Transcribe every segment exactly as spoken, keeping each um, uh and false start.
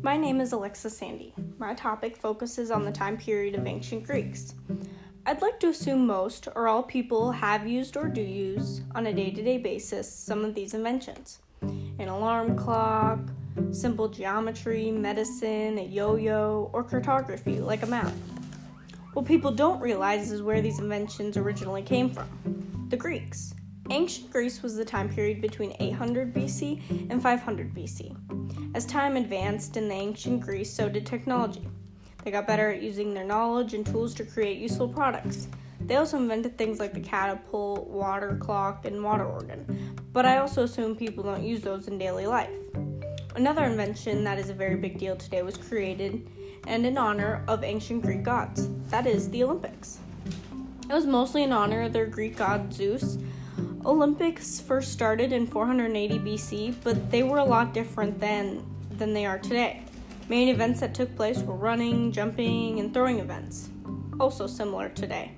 My name is Alexa Sandy. My topic focuses on the time period of ancient Greeks. I'd like to assume most or all people have used or do use, on a day-to-day basis, some of these inventions. An alarm clock, simple geometry, medicine, a yo-yo, or cartography, like a map. What people don't realize is where these inventions originally came from. The Greeks. Ancient Greece was the time period between eight hundred B C and five hundred B C. As time advanced in the ancient Greece, so did technology. They got better at using their knowledge and tools to create useful products. They also invented things like the catapult, water clock, and water organ, but I also assume people don't use those in daily life. Another invention that is a very big deal today was created and in honor of ancient Greek gods. That is the Olympics. It was mostly in honor of their Greek god Zeus. Olympics first started in four hundred eighty B C, but they were a lot different then than they are today. Main events that took place were running, jumping, and throwing events, also similar today.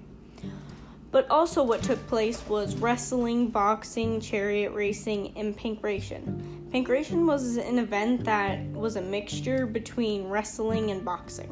But also what took place was wrestling, boxing, chariot racing, and pankration. Pankration was an event that was a mixture between wrestling and boxing.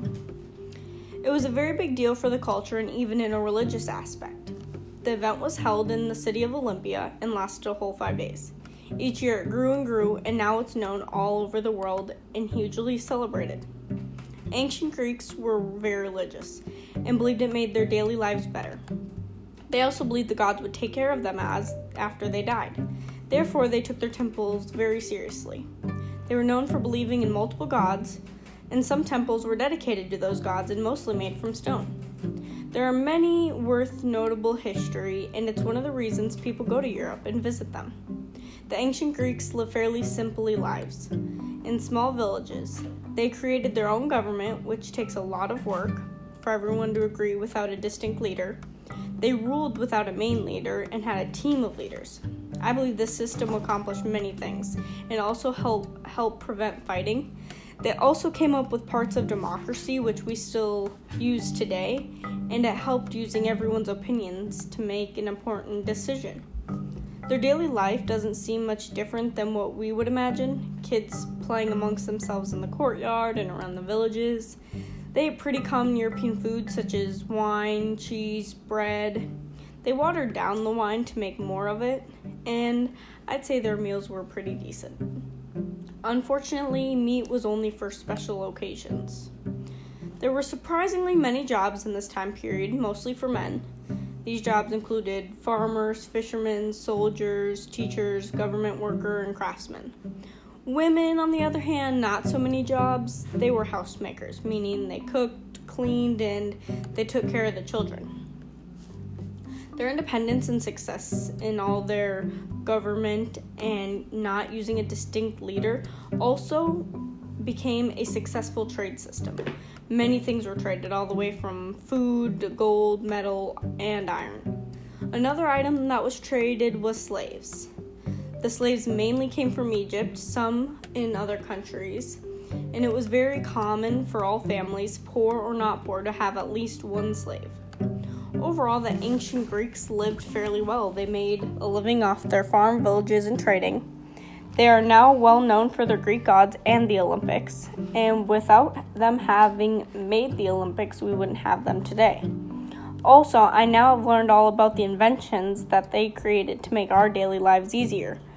It was a very big deal for the culture and even in a religious aspect. The event was held in the city of Olympia and lasted a whole five days. Each year it grew and grew, and now it's known all over the world and hugely celebrated. Ancient Greeks were very religious and believed it made their daily lives better. They also believed the gods would take care of them as after they died. Therefore, they took their temples very seriously. They were known for believing in multiple gods, and some temples were dedicated to those gods and mostly made from stone. There are many worth notable history, and it's one of the reasons people go to Europe and visit them. The ancient Greeks lived fairly simply lives in small villages. They created their own government, which takes a lot of work for everyone to agree without a distinct leader. They ruled without a main leader and had a team of leaders. I believe this system accomplished many things and also help help prevent fighting. They also came up with parts of democracy, which we still use today, and it helped using everyone's opinions to make an important decision. Their daily life doesn't seem much different than what we would imagine. Kids playing amongst themselves in the courtyard and around the villages. They ate pretty common European foods such as wine, cheese, bread. They watered down the wine to make more of it, and I'd say their meals were pretty decent. Unfortunately, meat was only for special occasions. There were surprisingly many jobs in this time period, mostly for men. These jobs included farmers, fishermen, soldiers, teachers, government worker, and craftsmen. Women, on the other hand, not so many jobs. They were housemakers, meaning they cooked, cleaned, and they took care of the children. Their independence and success in all their government and not using a distinct leader also became a successful trade system. Many things were traded, all the way from food to gold, metal, and iron. Another item that was traded was slaves. The slaves mainly came from Egypt, some in other countries, and it was very common for all families, poor or not poor, to have at least one slave. Overall, the ancient Greeks lived fairly well. They made a living off their farm villages and trading. They are now well known for their Greek gods and the Olympics, and without them having made the Olympics, we wouldn't have them today. Also, I now have learned all about the inventions that they created to make our daily lives easier.